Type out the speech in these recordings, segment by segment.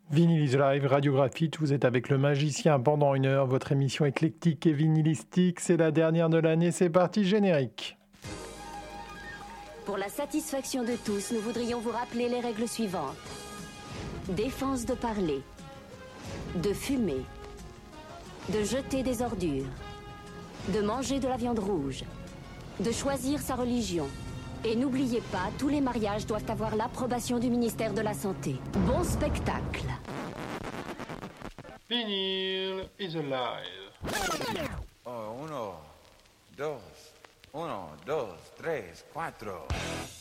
Vinyl is Live, Radiographite, vous êtes avec le magicien pendant 1 heure, votre émission éclectique et vinylistique, c'est la dernière de l'année, c'est parti, générique. Pour la satisfaction de tous, nous voudrions vous rappeler les règles suivantes. Défense de parler, de fumer, de jeter des ordures, de manger de la viande rouge, de choisir sa religion. Et n'oubliez pas, tous les mariages doivent avoir l'approbation du ministère de la Santé. Bon spectacle. Vinyl is alive. Oh, 1, 2, 3, 4.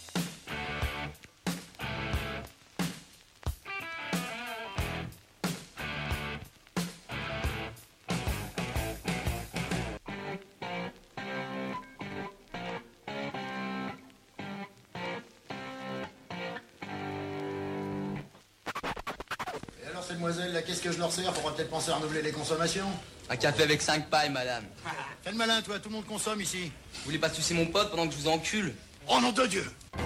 Mademoiselle, là, qu'est-ce que je leur sers? Faudra peut-être penser à renouveler les consommations. Un café avec 5 pailles, madame. Fais le malin, toi, tout le monde consomme ici. Vous voulez pas sucer mon pote pendant que je vous encule? Oh nom de Dieu!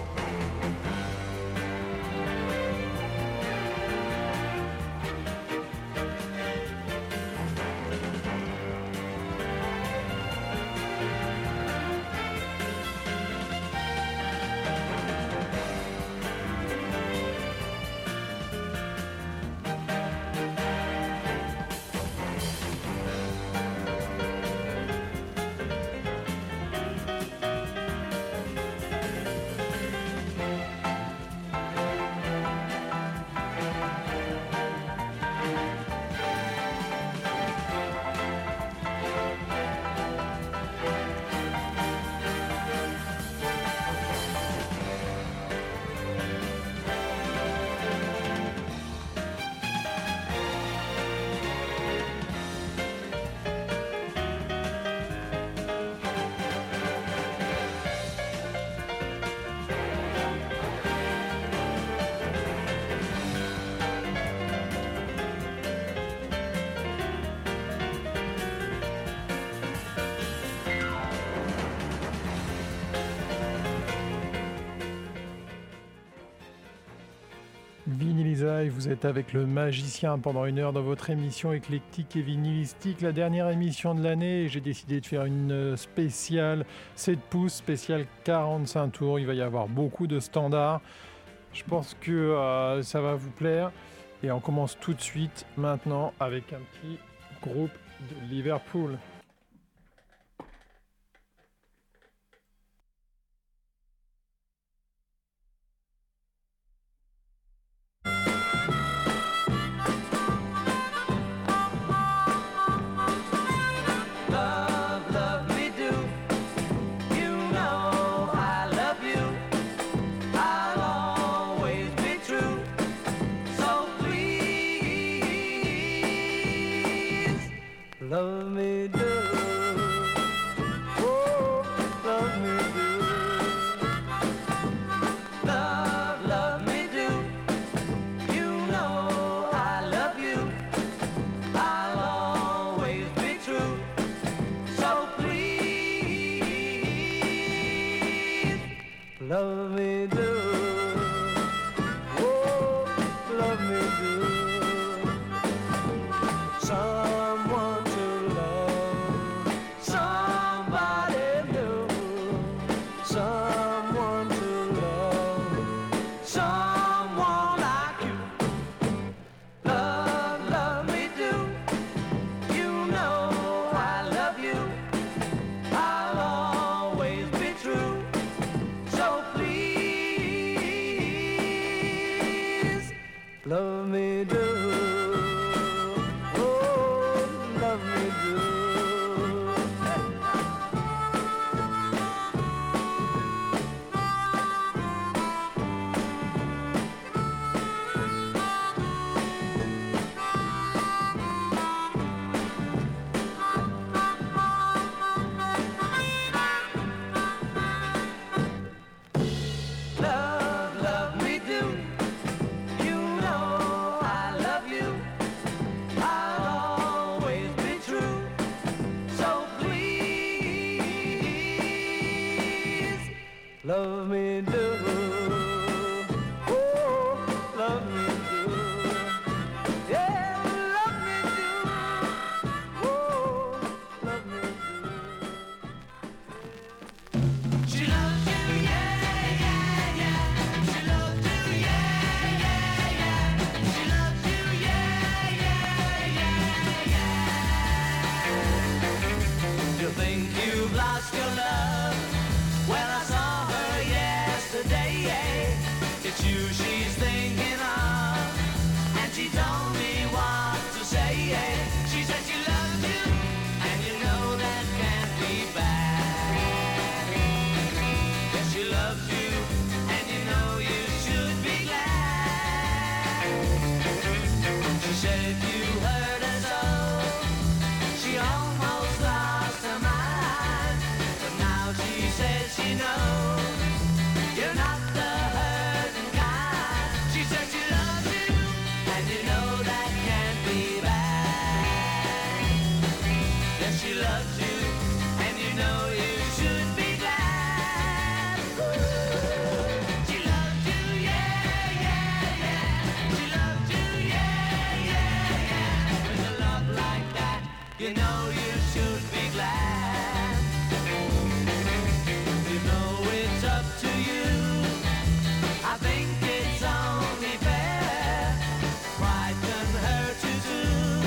Vous êtes avec le magicien pendant 1 heure dans votre émission éclectique et vinylistique, la dernière émission de l'année. J'ai décidé de faire une spéciale 7 pouces, spéciale 45 tours. Il va y avoir beaucoup de standards. Je pense que ça va vous plaire. Et on commence tout de suite maintenant avec un petit groupe de Liverpool. Love me do, oh, love me do. Love me do. You know I love you. I'll always be true. So please, love me do. Oh, love me do. Someone to love, somebody new, someone to love, someone like you. Love me do. You know I love you. I'll always be true. So please, love me do. Love me do. You know I love you know you should be glad. You know it's up to you. I think it's only fair. Pride can hurt you too.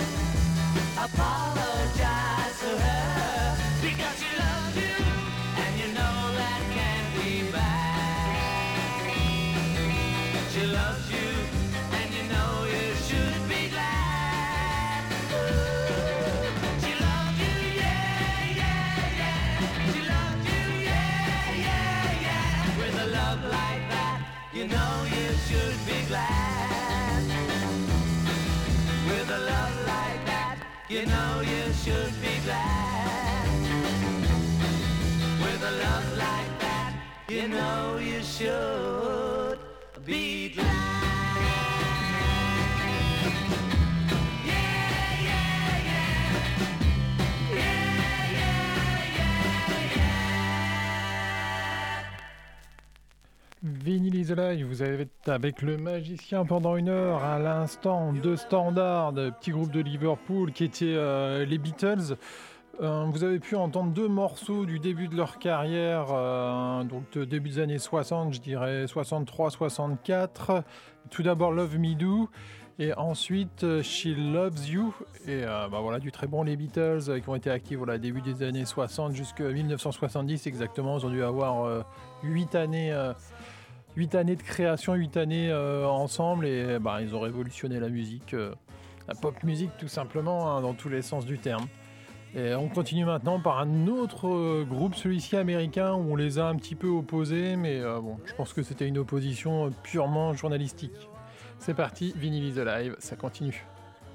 Apologize to her because she loves you, and you know that can't be bad. She loves you, and you know you should be glad. She loves you, yeah, yeah, yeah. She loves you, yeah, yeah, yeah. With a love like that, you know you should be glad. With a love like that, you know you should be glad. With a love like that, you know you should be glad. Yeah, yeah, yeah. Yeah, yeah, yeah, yeah. Vinyl is Alive, vous avez avec le magicien pendant 1 heure, à l'instant, 2 standards, petit groupe de Liverpool qui étaient les Beatles. Vous avez pu entendre 2 morceaux du début de leur carrière, donc début des années 60, je dirais 63-64. Tout d'abord Love Me Do, et ensuite She Loves You. Et voilà, du très bon les Beatles qui ont été actifs début des années 60 jusqu'à 1970 exactement. Ils ont dû avoir 8 années. 8 années de création, 8 années ensemble, et ils ont révolutionné la musique, la pop musique tout simplement, dans tous les sens du terme. Et on continue maintenant par un autre groupe, celui-ci américain, où on les a un petit peu opposés, mais je pense que c'était une opposition purement journalistique. C'est parti, Vinyl is Alive, ça continue.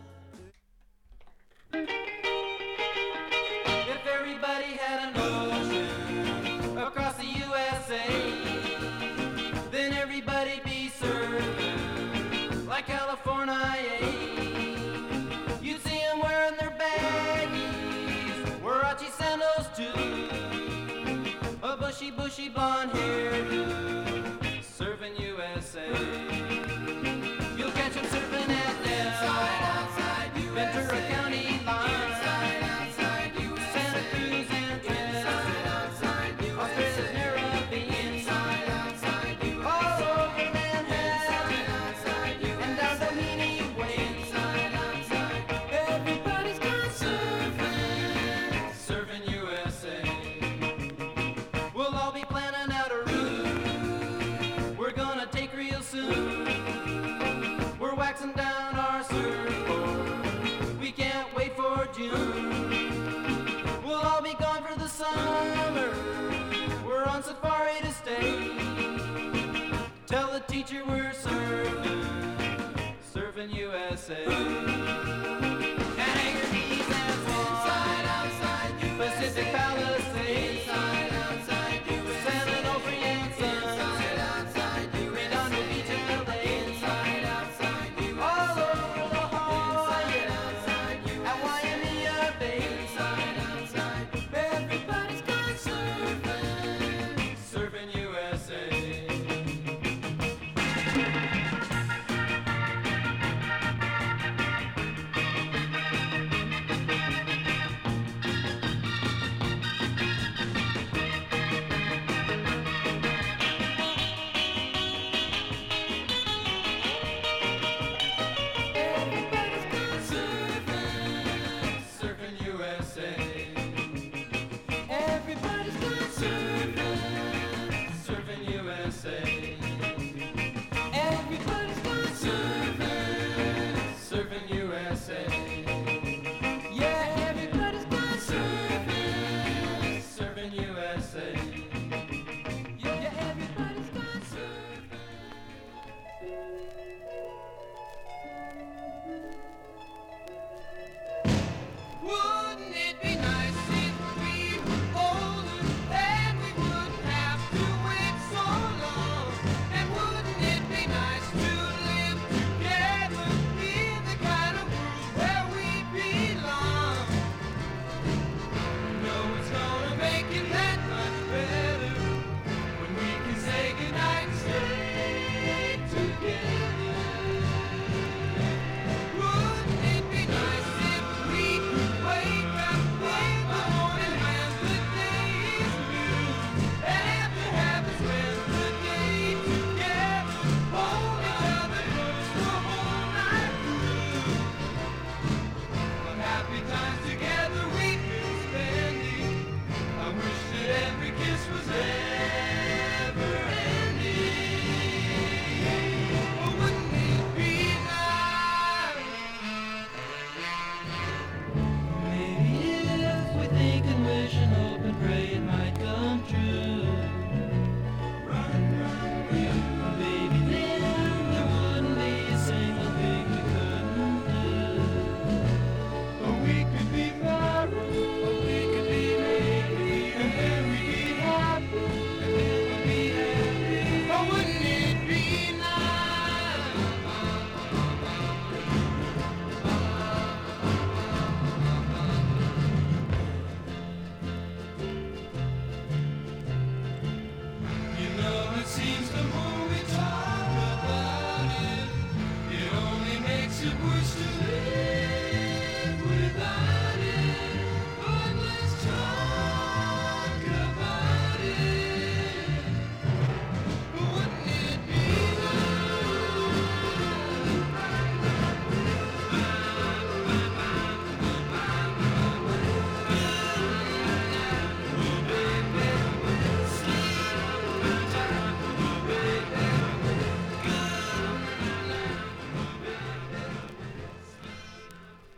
If everybody had an ocean across the USA, then everybody'd be served like California. You'd see them wearing their baggies, Warachi sandals too, a bushy blonde hairdo, serving USA. You'll catch them surfing at Del, Ventura County line, Santa Cruz and Trent, Australia's Caribbean, all over Manhattan, and down Doheny Way. Everybody's gone surfing USA. We'll all be planning out a route we're gonna take real soon. We're waxing down our surfboard, we can't wait for June. We'll all be gone for the summer, we're on safari to stay. Tell the teacher we're surfing USA. And Anchor Keys and Swan, Pacific Palisades, San Onofre and Sun, Redondo Beach and LA, all over La Jolla, at Waimea Bay. Everybody's gone surfing USA.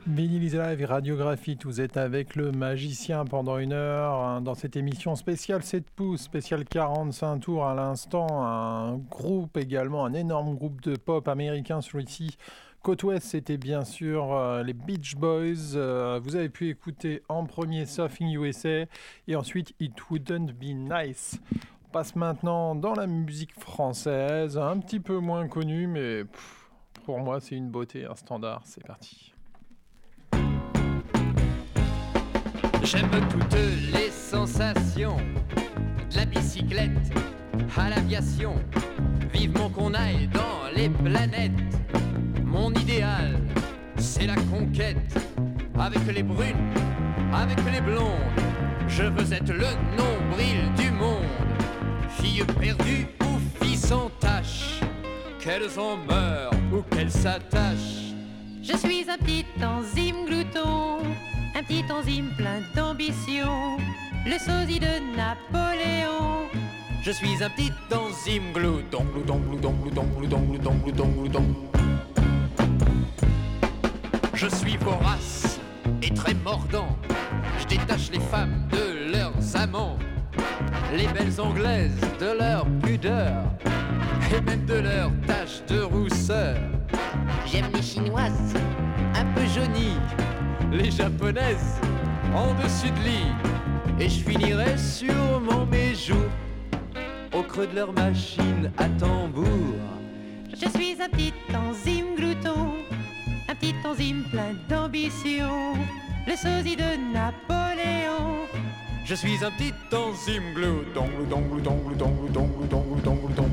Vinyl is Alive et Radiographite, vous êtes avec le magicien pendant 1 heure dans cette émission spéciale 7 pouces, spéciale 45 tours à l'instant, un groupe également, un énorme groupe de pop américain celui-ci. Côte Ouest, c'était bien sûr les Beach Boys. Vous avez pu écouter en premier Surfing USA et ensuite It Wouldn't Be Nice. On passe maintenant dans la musique française, un petit peu moins connue, mais pour moi c'est une beauté, un standard. C'est parti. J'aime toutes les sensations, de la bicyclette à l'aviation. Vivement qu'on aille dans les planètes. Mon idéal, c'est la conquête. Avec les brunes, avec les blondes, je veux être le nombril du monde. Fille perdue ou fille sans tâche, qu'elles en meurent ou qu'elles s'attachent. Je suis un petit enzyme glouton, un petit enzyme plein d'ambition, le sosie de Napoléon. Je suis un petit enzyme glouton, glouton, glouton, glouton, glouton, glouton, glouton, glouton. Je suis vorace et très mordant, je détache les femmes de leurs amants, les belles anglaises de leur pudeur, et même de leur tache de rousseur. J'aime les chinoises, un peu jaunies, les japonaises, en dessus de lit. Et je finirai sûrement mes joues, au creux de leur machine à tambour. Je suis un petit enzyme glouton, un petit enzyme plein d'ambition, le sosie de Napoléon. Je suis un petit enzyme glouton, glouton, glouton, glouton, glouton, glouton, glouton, glouton.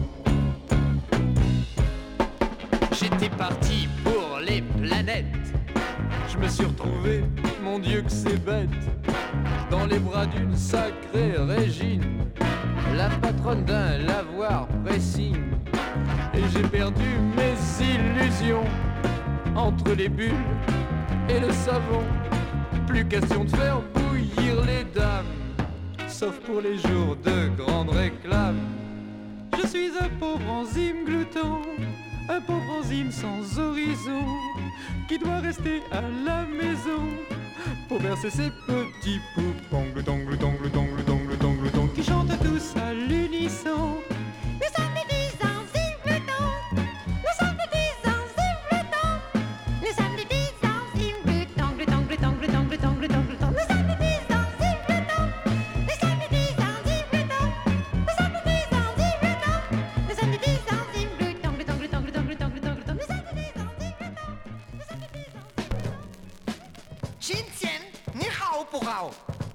J'étais parti pour les planètes. Je me suis retrouvé, mon Dieu que c'est bête, dans les bras d'une sacrée Régine, la patronne d'un lavoir pressing. Et j'ai perdu mes illusions entre les bulles et le savon. Plus question de faire bouillir les dames, sauf pour les jours de grande réclame. Je suis un pauvre enzyme glouton, un pauvre enzyme sans horizon, qui doit rester à la maison pour bercer ses petits poupons. Glouton, glouton, glouton, glouton, glouton, glouton, qui chantent tous à l'unisson. Nous sommes des petits enzymes gloutons, nous sommes des petits enzymes gloutons, nous sommes des petits enzymes gloutons, glouton, glouton, glouton, glouton, glouton, glouton. Nous sommes des petits enzymes gloutons, nous sommes des petits enzymes gloutons, nous sommes des petits enzymes gloutons, nous sommes des petits enzymes gloutons, glouton, glouton, glouton, glouton, glouton, glouton. Nous sommes des petits enzymes gloutons, nous sommes des petits enzymes. 今天你好不好？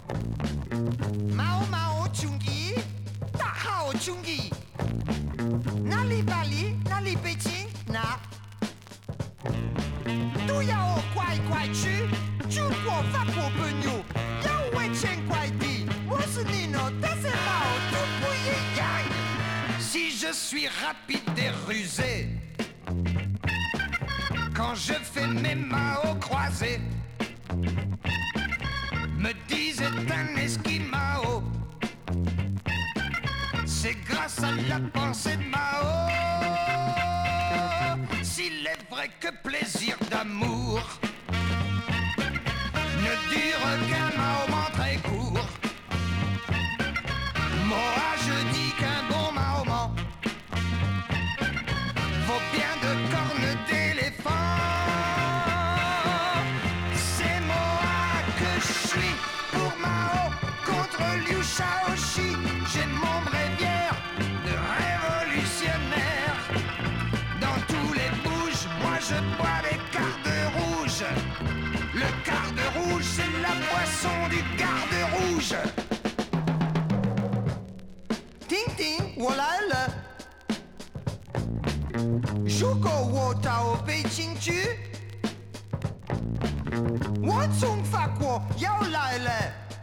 毛毛兄弟，大好兄弟，哪里巴黎，哪里北京，哪都要快快去，中国、法国朋友要为钱快递，我是你呢，但是毛都不一样。Si je suis rapide et rusé, quand je fais mes Mao croisés, me disait un esquimao, c'est grâce à la pensée de Mao. S'il est vrai que plaisir d'amour ne dure qu'un moment très court, moi je dis qu'un bon Mahomet vaut bien de cornes d'éléphant. C'est moi que je suis pour Mao contre Liu Shaoxi. J'ai mon bréviaire de révolutionnaire. Dans tous les bouges, moi je bois des cartes rouges. Le garde rouge, c'est la boisson du garde rouge. Ting ting, 我来了。如果我到北京去，我从法国要来了。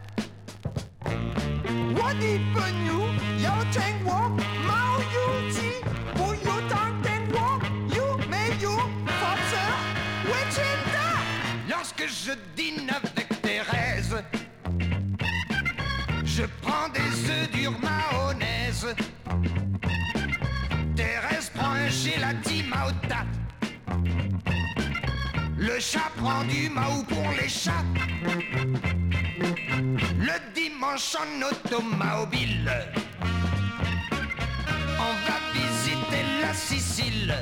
我的朋友要听我毛有记，不有当听我有没有法则？我真的。Lorsque je dîne avec Thérèse, je prends des œufs durs mayonnaise. Thérèse prend un gelati Maota. Le chat prend du Mao pour les chats. Le dimanche en automobile, on va visiter la Sicile.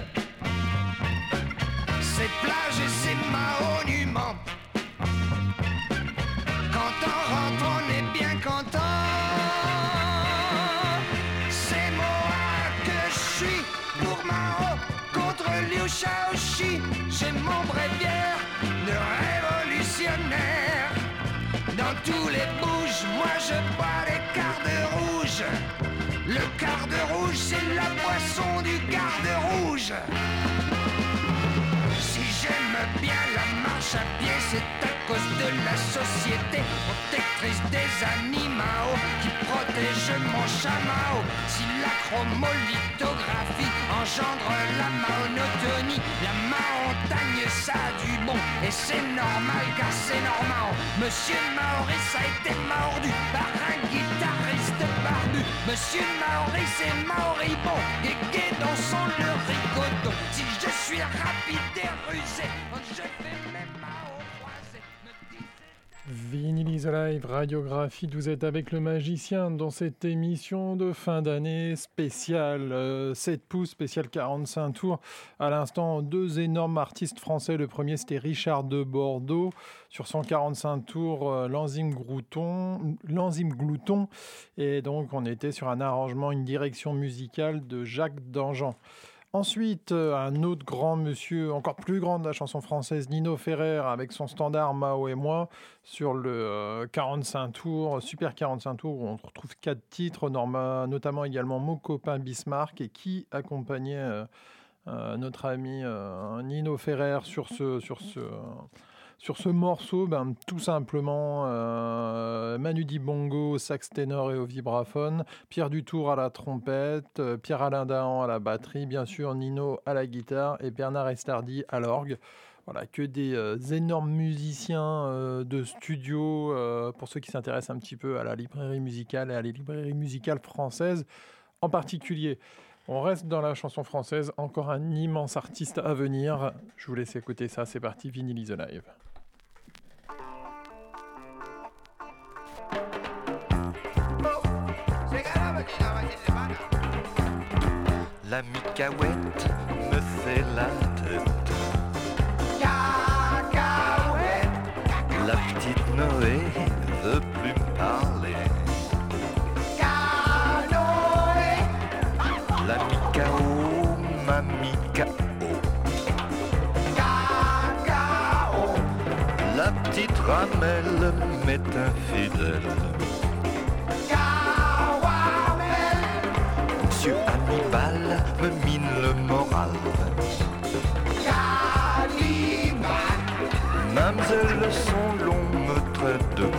Ses plages et ses monuments. Quand on rentre, on est bien content. C'est moi que je suis pour Mao contre Liu Shaoxi. J'ai mon bréviaire de révolutionnaire. Dans tous les bouges, moi je bois des quarts rouges. Le quart de rouge, c'est la boisson du garde rouge. Si j'aime bien la marche à pied, c'est à cause de la société protectrice des animaux qui protège mon chameau. Si la chromolithographie engendre la monotonie, la montagne ça a du bon et c'est normal car c'est normal. Monsieur Maurice a été mordu par un guitariste barbu. Monsieur Maurice est moribond, guégué dans son le rigodon. Si je suis rapide et rusé, je fais mes mains au croisé. Vinyl is Alive, radiographie, vous êtes avec le magicien dans cette émission de fin d'année spéciale 7 pouces, spéciale 45 tours. À l'instant, deux énormes artistes français. Le premier, c'était Richard de Bordeaux. Sur 145 tours, l'enzyme Glouton. Et donc, on était sur un arrangement, une direction musicale de Jacques Dangean. Ensuite, un autre grand monsieur, encore plus grand de la chanson française, Nino Ferrer, avec son standard Mao et moi, sur le 45 tours, super 45 tours, où on retrouve 4 titres, notamment également Mon copain Bismarck, et qui accompagnait notre ami Nino Ferrer sur ce morceau, tout simplement Manu Dibongo au sax ténor et au vibraphone, Pierre Dutour à la trompette, Pierre-Alain Dahan à la batterie, bien sûr Nino à la guitare et Bernard Estardi à l'orgue. Voilà, que des énormes musiciens de studio, pour ceux qui s'intéressent un petit peu à la librairie musicale et à les librairies musicales françaises en particulier. On reste dans la chanson française, encore un immense artiste à venir. Je vous laisse écouter ça, c'est parti, Vinyl is Alive. La micaouette me fait la tête. Cacahuète. La petite Noé veut plus me parler. Canoë. La micao, ma micao. Cacao. La petite ramelle m'est infidèle. Monsieur Hannibal me mine le moral. Cannibal. Mademoiselle son long me traite de con.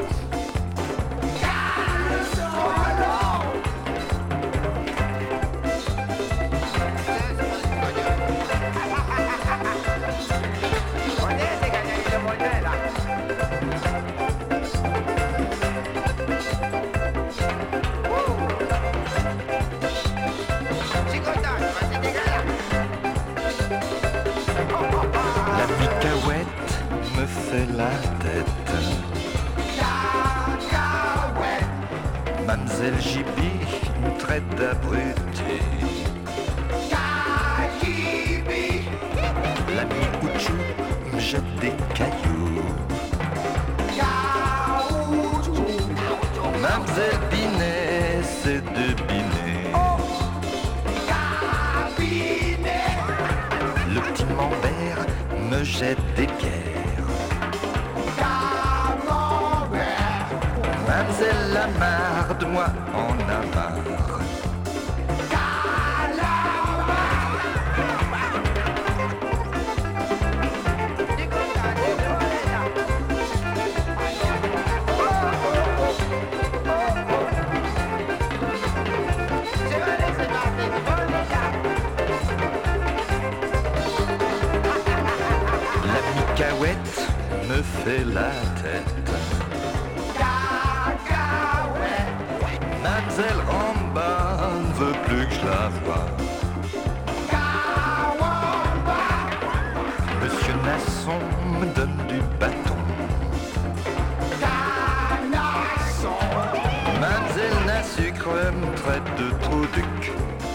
Fait la tête. Cacahuète. Mademoiselle Jibi me traite d'abruti. Cahibi. L'ami Ouchou me jette des cailloux. Caoutchouc. Mademoiselle Binet, c'est de Binet. Cabinet. Le petit Mambert me jette des pierres. Mademoiselle Lamarre, de moi en a marre. La micaouette me fait la tête. Mademoiselle Ramba ne veut plus que je la voie. Monsieur Nasson me donne du bâton. Mademoiselle n'a sucre me traite de trou du cul.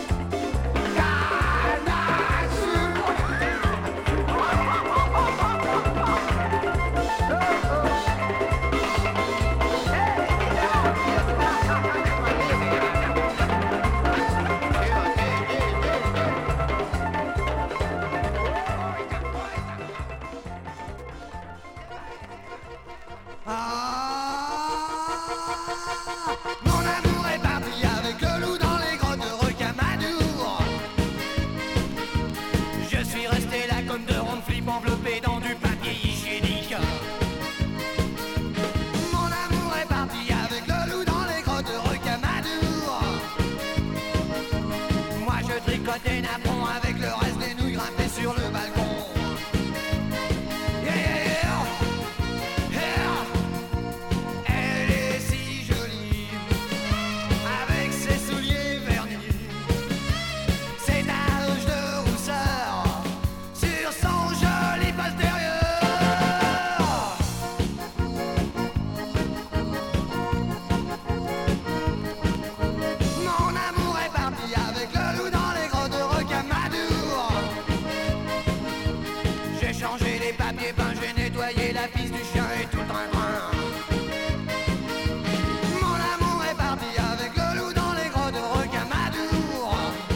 Mon amour est parti avec le loup dans les grottes de Rocamadour. Je suis resté là comme de rondes flip enveloppé dans du papier hygiénique. Mon amour est parti avec le loup dans les grottes de Rocamadour. Moi je tricotais napron avec le reste des nouilles grimpées sur le balcon. La piste du chien et tout un grain. Mon amour est parti avec le loup dans les grottes de Rocamadour.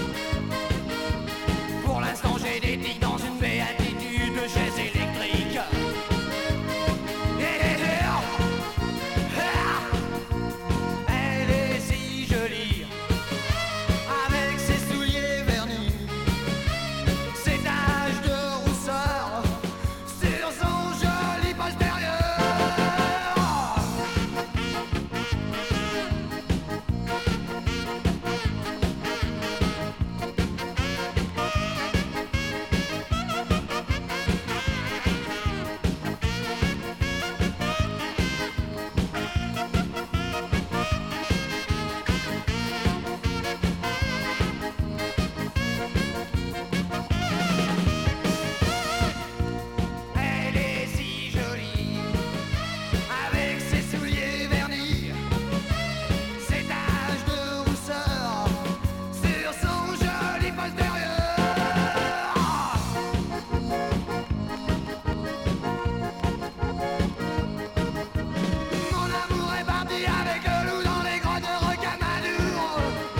Pour l'instant j'ai des tics dans une béatitude de chaise électrique. Elle est si jolie avec ses souliers vernis, ses taches de rousseur sur son joli postérieur. Elle est si jolie avec ses souliers vernis, ses taches de rousseur sur son joli postérieur. Mon amour est parti avec le loup dans les grottes de Rocamadour.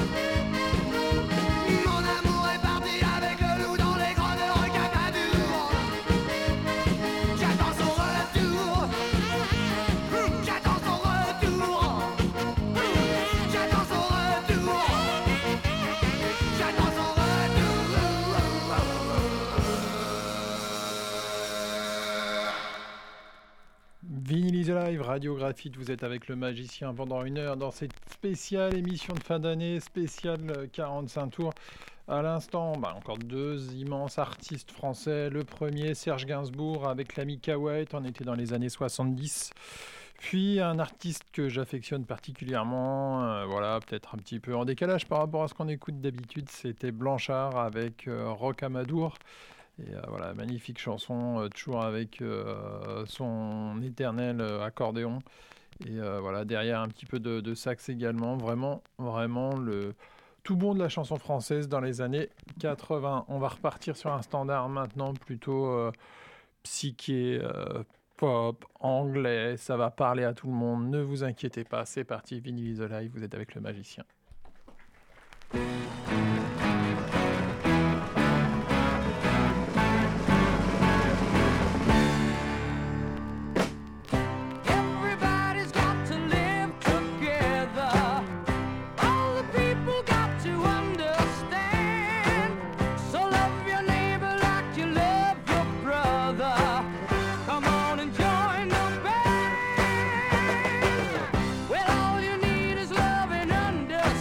Mon amour est parti avec le loup dans les grottes de Rocamadour. J'attends son retour. J'attends son retour. J'attends son retour. J'attends son Vinyl is Alive, Radio Graphite, vous êtes avec le magicien pendant 1 heure dans cette spéciale émission de fin d'année, spéciale 45 tours. À l'instant, encore 2 immenses artistes français. Le premier, Serge Gainsbourg avec l'ami Kawait, on était dans les années 70. Puis un artiste que j'affectionne particulièrement, voilà, peut-être un petit peu en décalage par rapport à ce qu'on écoute d'habitude, c'était Blanchard avec Rocamadour. Et voilà, magnifique chanson, toujours avec son éternel accordéon. Et voilà, derrière un petit peu de sax également. Vraiment, vraiment le tout bon de la chanson française dans les années 80. On va repartir sur un standard maintenant, plutôt psyché, pop, anglais. Ça va parler à tout le monde. Ne vous inquiétez pas, c'est parti. Vinyl is Alive, vous êtes avec le magicien. Everybody's got to live together. All the people got to understand. So love your neighbor like you love your brother. Come on and join the band. Well, all you need is love and understanding.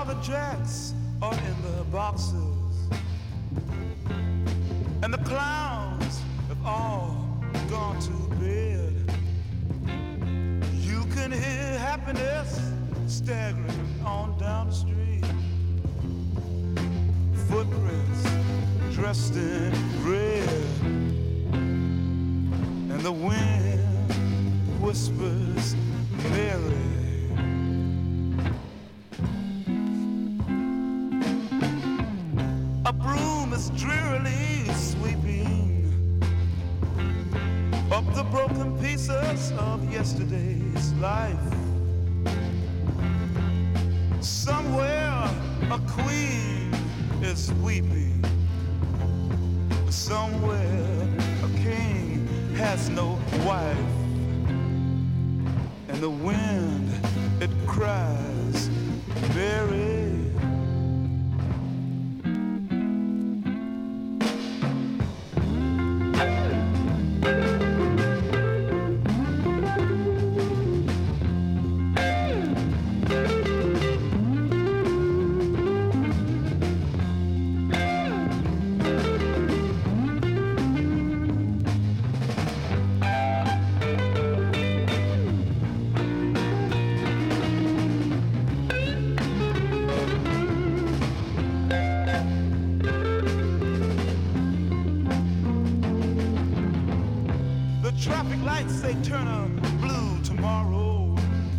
the jacks are in the boxes, and the clowns have all gone to bed. You can hear happiness staggering on down the street. Footprints dressed in red, and the wind whispers Mary. A broom is drearily sweeping up the broken pieces of yesterday's life. Somewhere a queen is weeping. Somewhere a king has no wife. And the wind, it cries, Mary. Traffic lights, they turn a blue tomorrow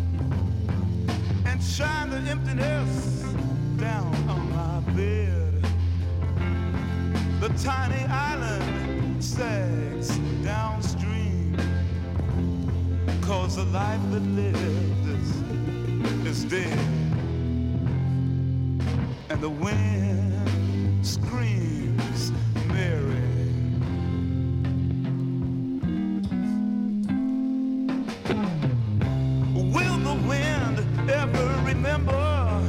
and shine the emptiness down on my bed. The tiny island sags downstream, 'cause the life that lived is dead. And the wind screams, Mary. Ever remember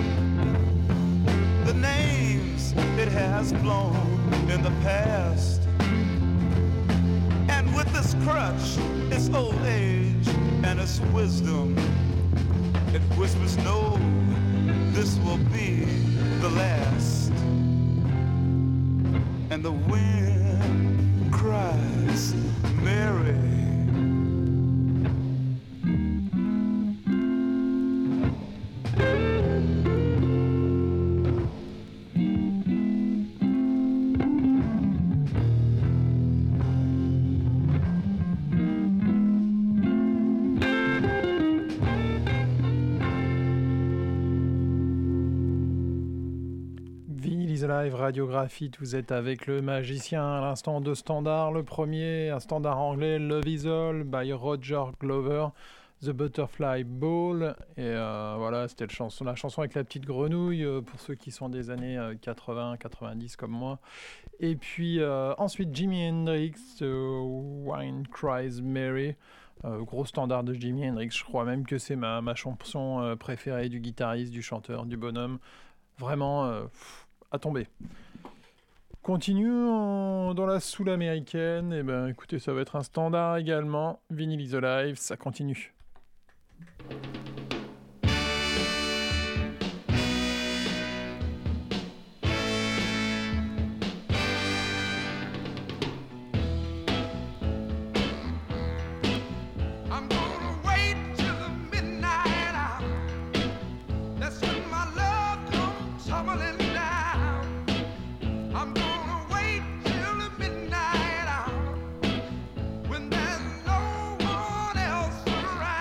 the names it has blown in the past? And with this crutch, its old age and its wisdom, it whispers, no, this will be the last. And the wind cries, Mary. Live Radiographite, vous êtes avec le magicien à l'instant de standard. Le premier, un standard anglais, Love Is All by Roger Glover, The Butterfly Ball. Et voilà, c'était la chanson avec la petite grenouille pour ceux qui sont des années 80-90 comme moi. Et puis ensuite Jimi Hendrix, Wine Cries Mary. Gros standard de Jimi Hendrix, je crois même que c'est ma chanson préférée du guitariste, du chanteur, du bonhomme. Vraiment... à tomber. Continuons dans la soul américaine. Et ben écoutez, ça va être un standard également. Vinyl is Alive, ça continue. When there's no one else around.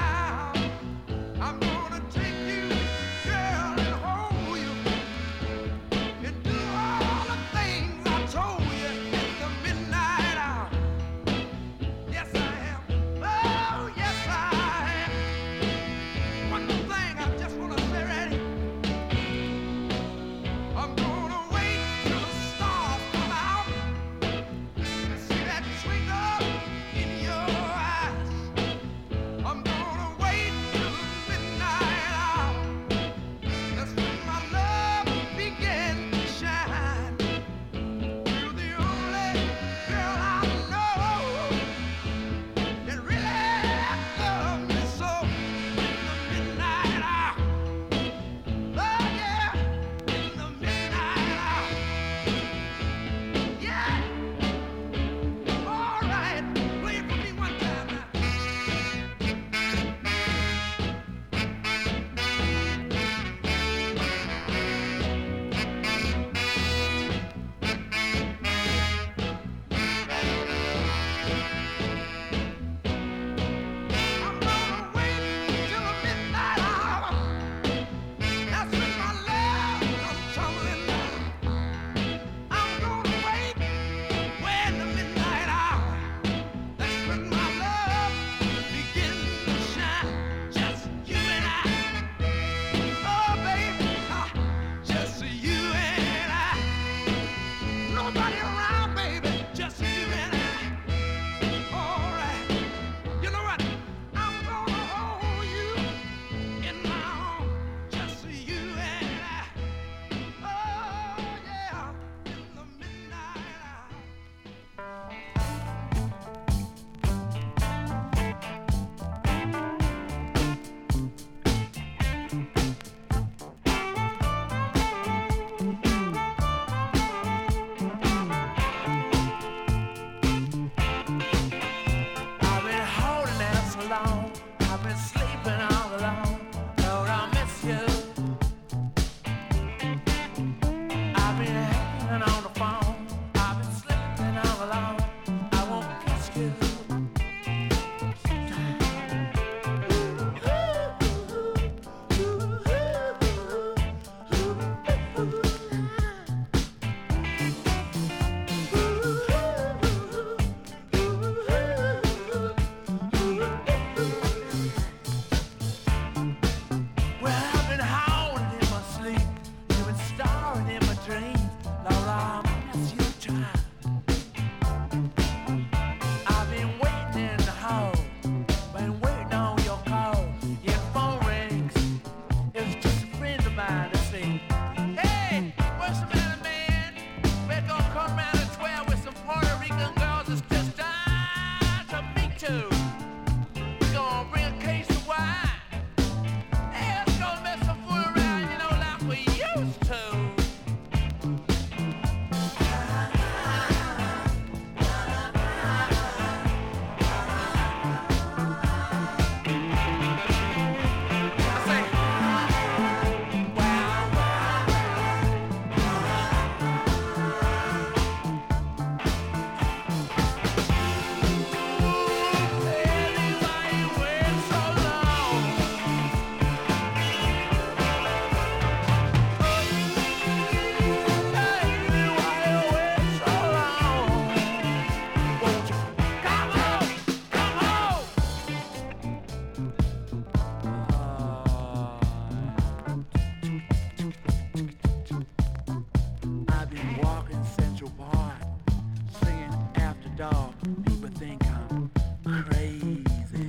dog, people think I'm crazy.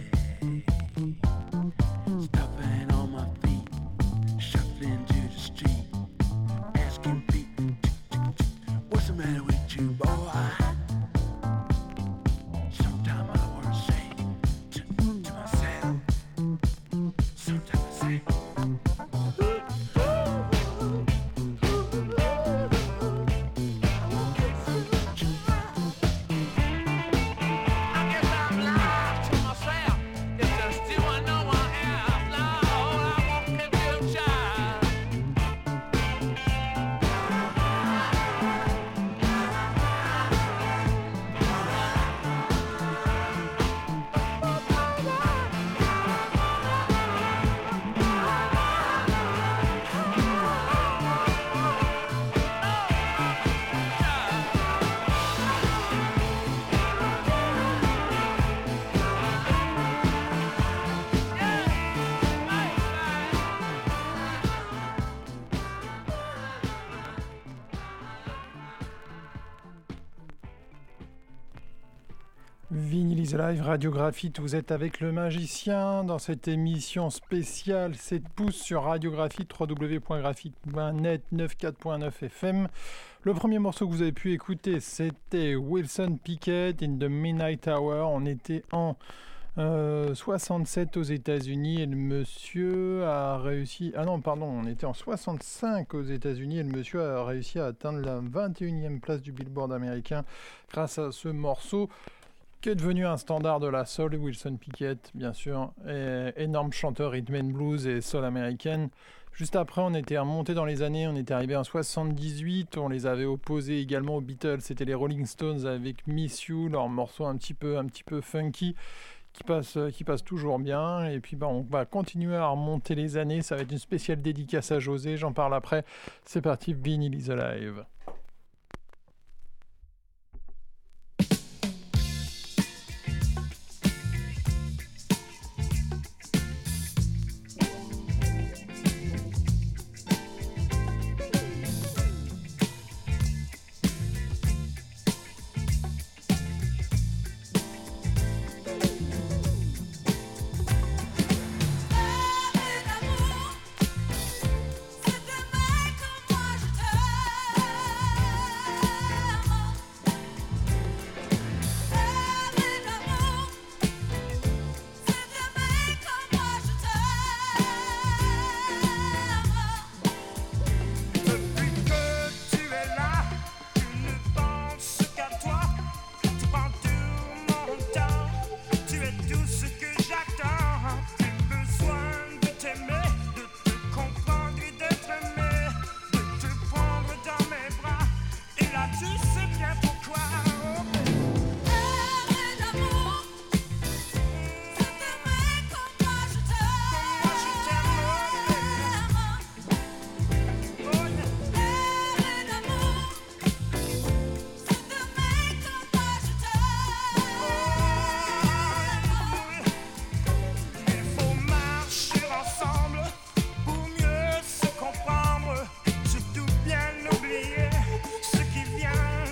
Stuffing on my feet, shuffling to the street, asking people, what's the matter with you, boy? Sometimes I want to say to myself, sometimes I say, Vinyl is Live, Radio Graphite, vous êtes avec le magicien dans cette émission spéciale 7 pouces sur Radio Graphite, www.graphite.net, 94.9 FM. Le premier morceau que vous avez pu écouter, c'était Wilson Pickett in the Midnight Hour. On était en 67 aux États-Unis et le monsieur a réussi... Ah non, pardon, on était en 65 aux États-Unis et le monsieur a réussi à atteindre la 21e place du Billboard américain grâce à ce morceau qui est devenu un standard de la soul. Wilson Pickett, bien sûr, énorme chanteur rhythm and blues et soul américaine. Juste après, on était remonté dans les années, on était arrivé en 78, on les avait opposés également aux Beatles, c'était les Rolling Stones avec Miss You, leur morceau un petit peu funky, qui passe toujours bien. Et puis on va continuer à remonter les années, ça va être une spéciale dédicace à José, j'en parle après. C'est parti, Vinyl is Alive. ce qui vient.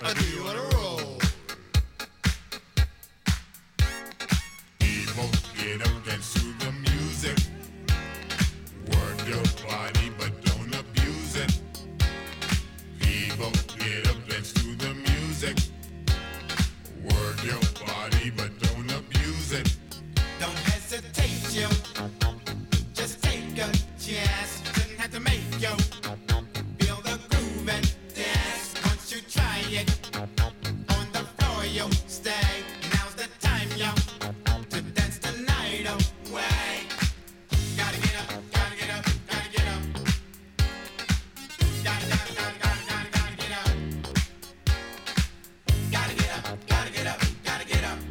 Do you wanna roll? People get up, dance to the music. Work your body, but don't abuse it. People get up, dance to the music. Work your body, but don't abuse it. Don't hesitate, yo. Just take a chance. Shouldn't have to make yo. Feel the groove and dance. Once you try it, on the floor yo, stay. Now's the time yo, to dance the night away. Gotta get up, gotta get up, gotta get up. Gotta get up. Gotta get up, gotta get up, gotta get up.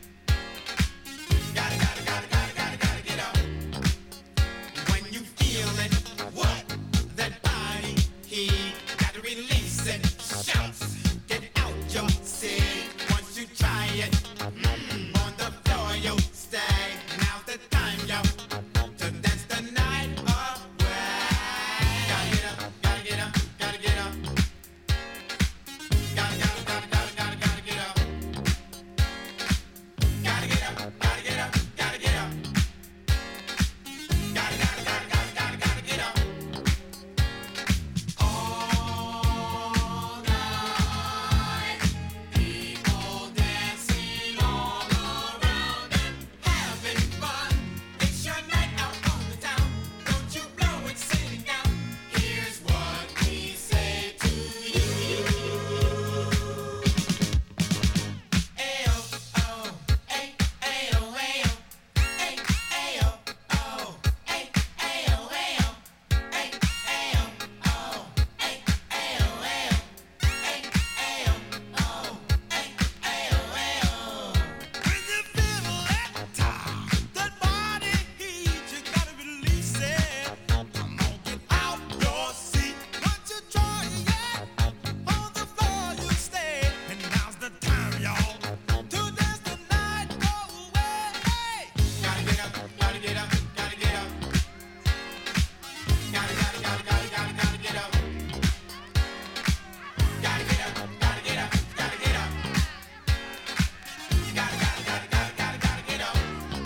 Gotta get up. When you feel it, what? That body heat, gotta release it. Shouts, get out your seat. Once you try it, on the floor yo, stay. Now's the time yo, to dance the night away. Gotta get up, gotta get up, gotta get up. Gotta get up. Gotta get up, gotta get up. Gotta get up. Gotta get up. All night, people dancing all around and having fun. It's your night out on the town. Don't you blow it, sitting down. Here's what we say to you. Ayo, oh, ay, ayo, ayo, ay, ayo, oh, ay, ayo, ayo, ay, ayo, oh, ay, ayo, ayo, ay, ayo, oh, ay, ayo, ayo. When you feel that body heat, you gotta release it. Come on, get out your seat. Once you try it, on the floor you stay. And now's the time, y'all, to dance the night away. Gotta get up, gotta get up, gotta get up. Gotta get up. Gotta get up, gotta get up, gotta get up. Gotta get up.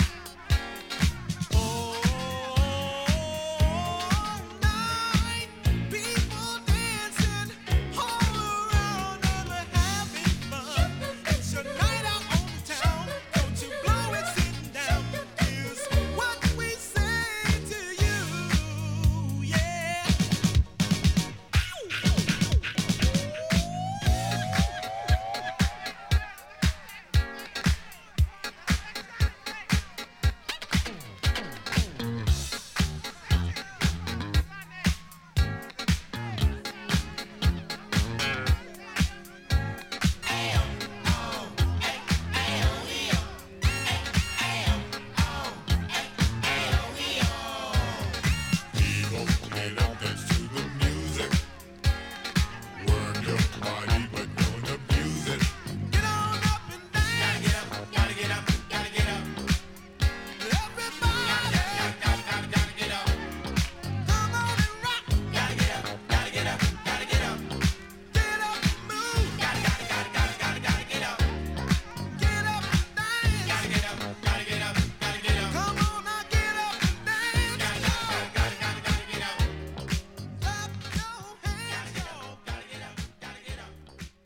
All night, people dancing all around and we're having fun. It's your night out on the town. Don't you blow it, sitting down. Here's what we say to you, yeah. People get up, dance to the music. Work your body, but don't abuse it. Get on up and dance. Gotta get up, gotta get up. Everybody, gotta get up. Come on and rock. Gotta get up, gotta get up, gotta get up. Get up and move. Gotta get up. Get up and dance. Gotta get up, gotta get up, gotta get up. Come on now, get up and dance. Gotta get up. Clap your hands, y'all. Gotta get up, gotta get up.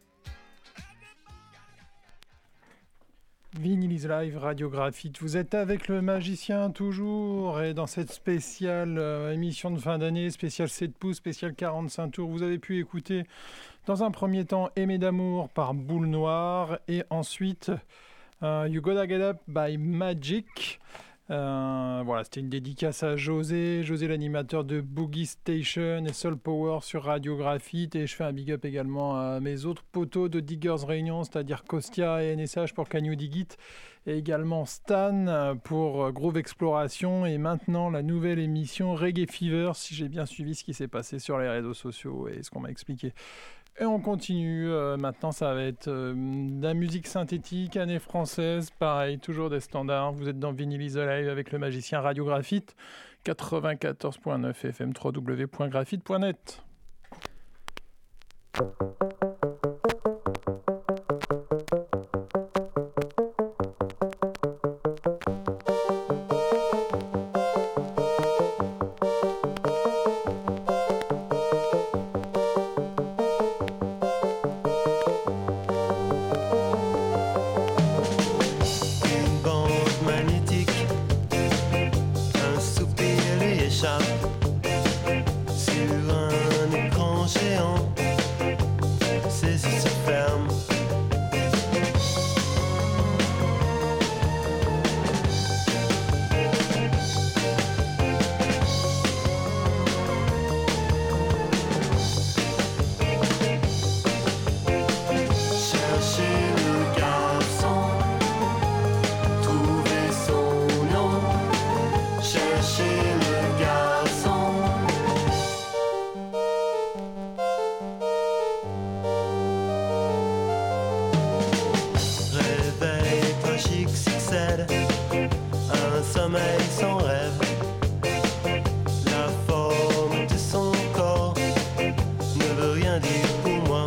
Vinyl is Live, Radio Graphite. Vous êtes avec le magicien toujours. Et dans cette spéciale émission de fin d'année, spéciale 7 pouces, spéciale 45 tours, vous avez pu écouter dans un premier temps Aimer d'amour par Boule Noire. Et ensuite You Gotta Get Up by Magic. Voilà, c'était une dédicace à José, l'animateur de Boogie Station et Soul Power sur Radio Graphite. Et je fais un big up également à mes autres potos de Diggers Réunion, c'est-à-dire Kostia et NSH pour Can You Dig It, et également Stan pour Groove Exploration. Et maintenant, la nouvelle émission Reggae Fever, si j'ai bien suivi ce qui s'est passé sur les réseaux sociaux et ce qu'on m'a expliqué. Et on continue, maintenant ça va être de la musique synthétique, année française, pareil, toujours des standards. Vous êtes dans Vinyl is Alive avec le magicien Radio Graphite, 94.9 FM, www.graphite.net. possède un sommeil sans rêve. La forme de son corps ne veut rien dire pour moi.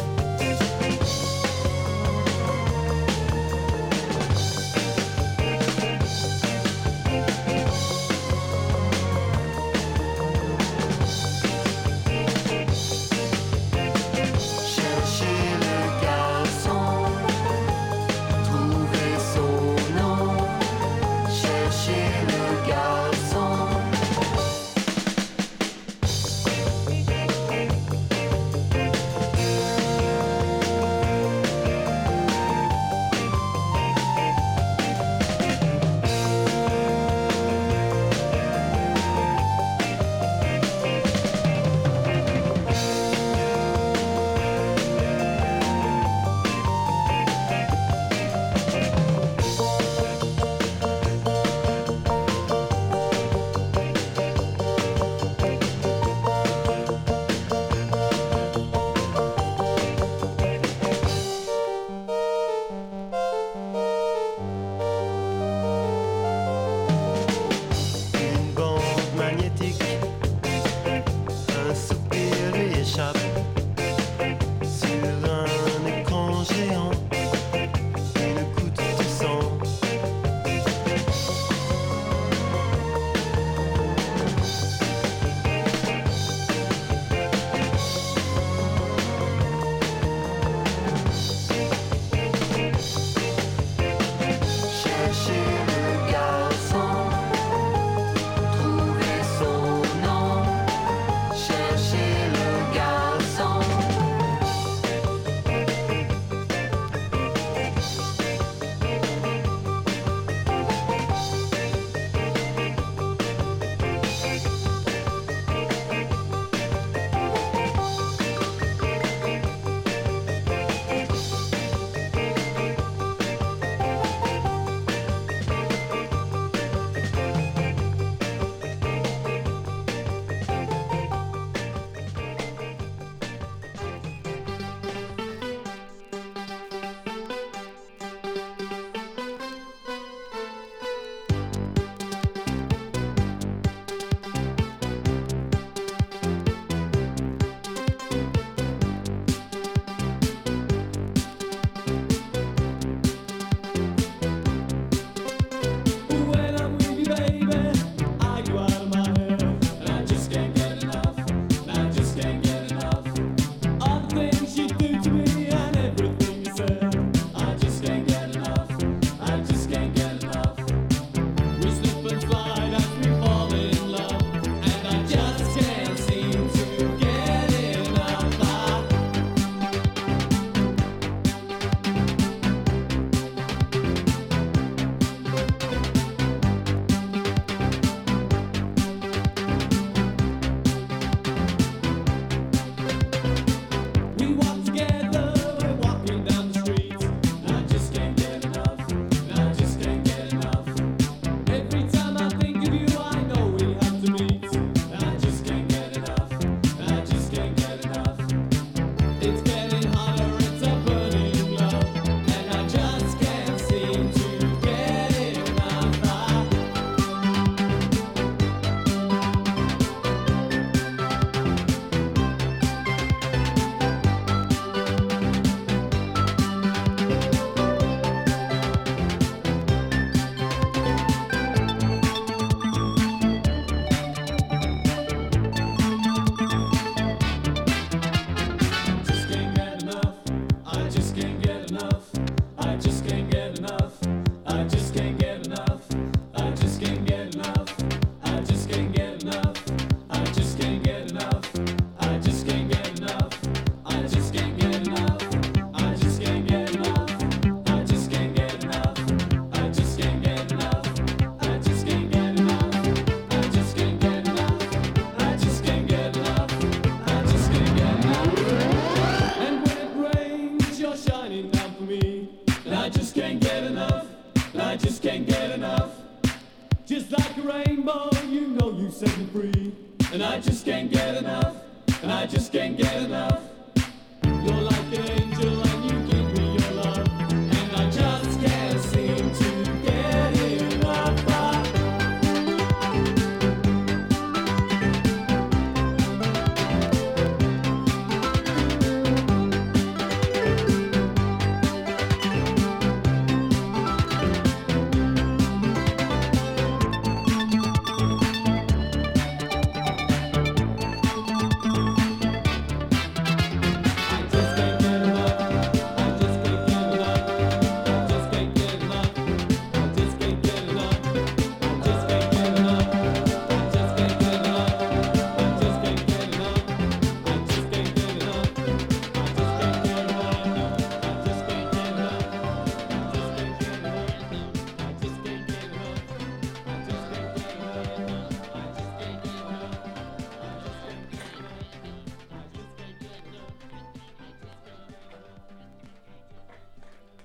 And I just can't get enough, and I just can't get enough. You're like an angel and you give me your love, and I just can't seem to get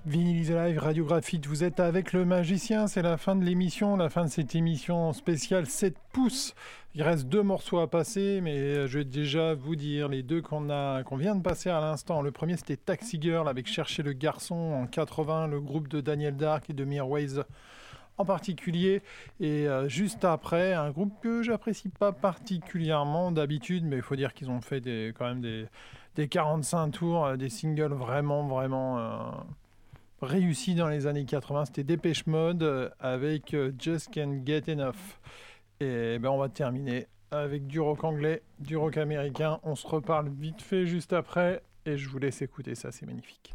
Vinyl is Alive, Radio Graphite, vous êtes avec le magicien, c'est la fin de l'émission, la fin de cette émission spéciale 7 pouces. Il reste 2 morceaux à passer, mais je vais déjà vous dire les deux qu'on vient de passer à l'instant. Le premier, c'était Taxi Girl avec Chercher le garçon en 80, le groupe de Daniel Dark et de Mirwais en particulier. Et juste après, un groupe que j'apprécie pas particulièrement d'habitude, mais il faut dire qu'ils ont fait quand même des 45 tours, des singles vraiment réussi dans les années 80, c'était Dépêche Mode avec Just Can't Get Enough. Et on va terminer avec du rock anglais, du rock américain. On se reparle vite fait juste après et je vous laisse écouter ça, c'est magnifique.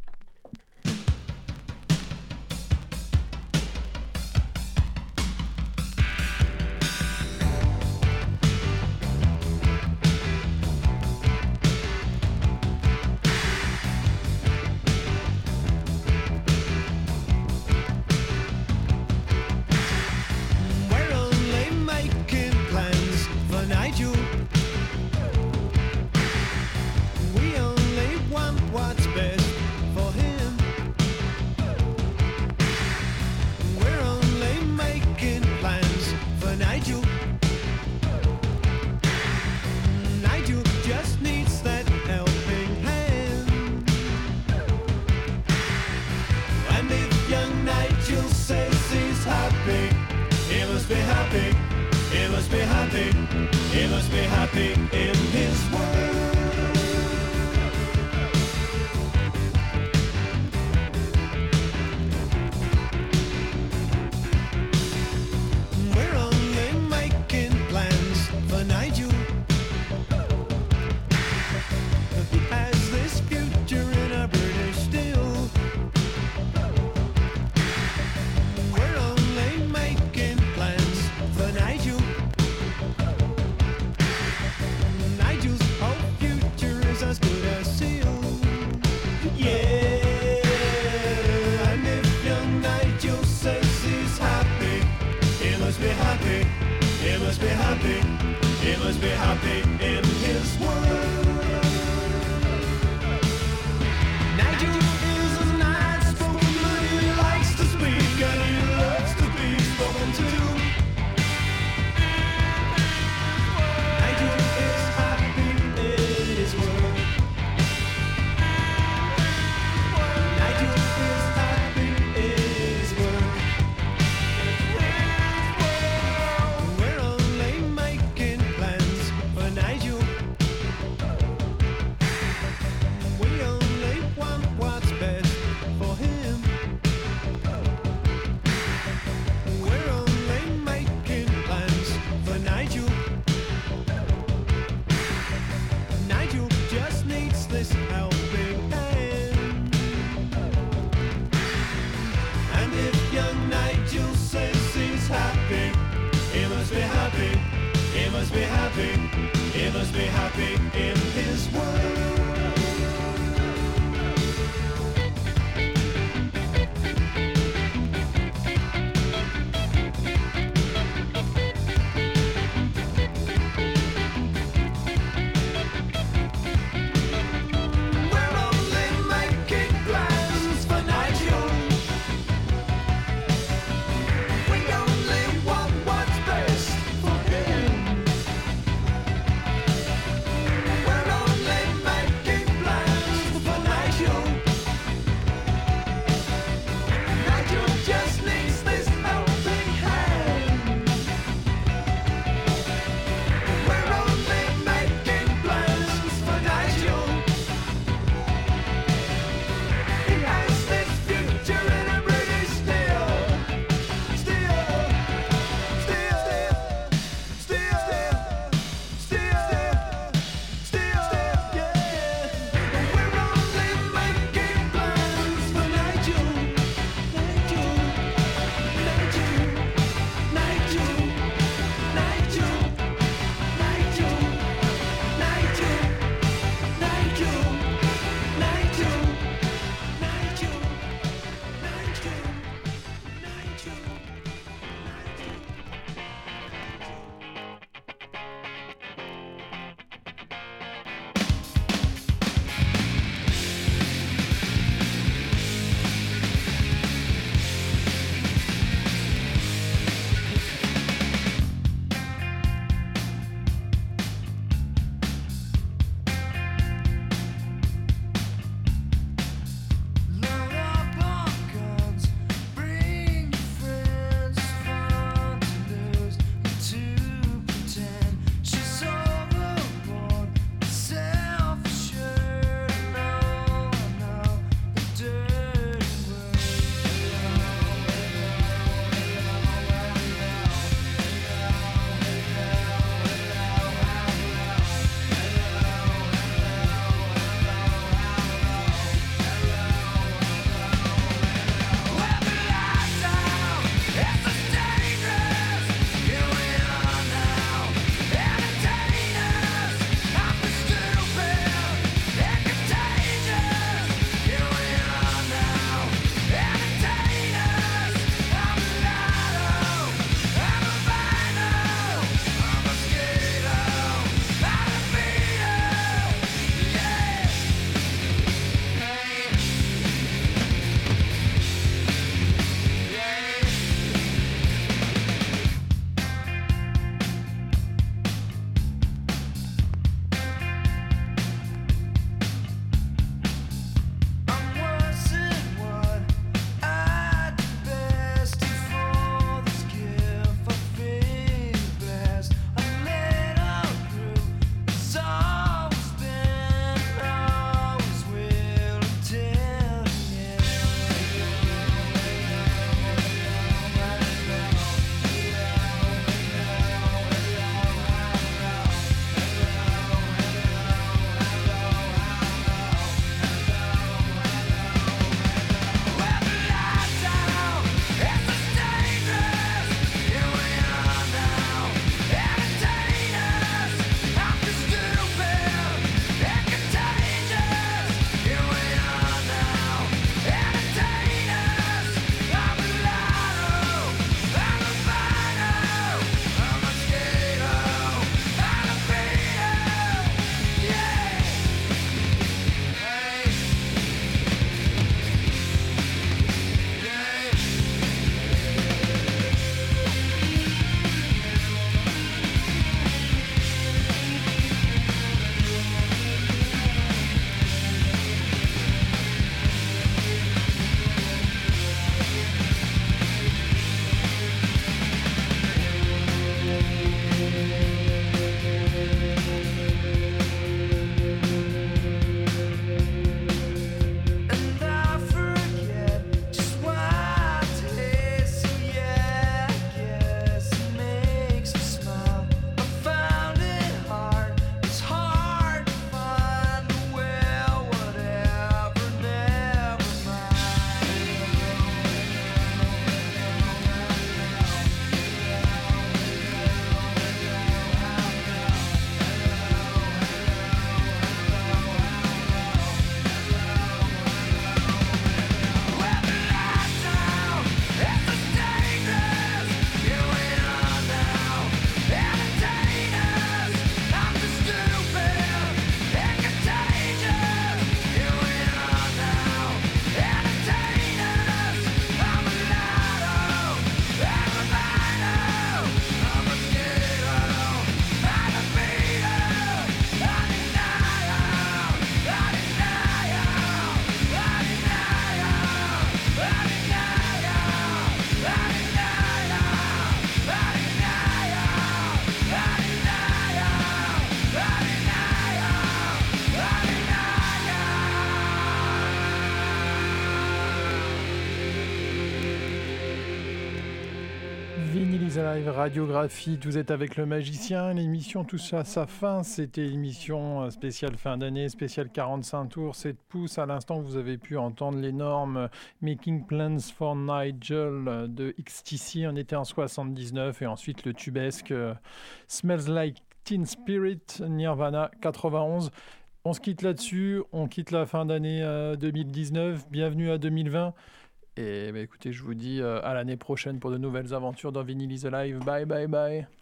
is Alive, radiographie, vous êtes avec le magicien, l'émission touche à sa fin, c'était l'émission spéciale fin d'année, spéciale 45 tours, 7 pouces, à l'instant vous avez pu entendre l'énorme Making Plans for Nigel de XTC, on était en 79, et ensuite le tubesque Smells Like Teen Spirit, Nirvana 91. On se quitte là-dessus, on quitte la fin d'année 2019, bienvenue à 2020. Et écoutez, je vous dis à l'année prochaine pour de nouvelles aventures dans Vinyl is Alive. Bye bye bye.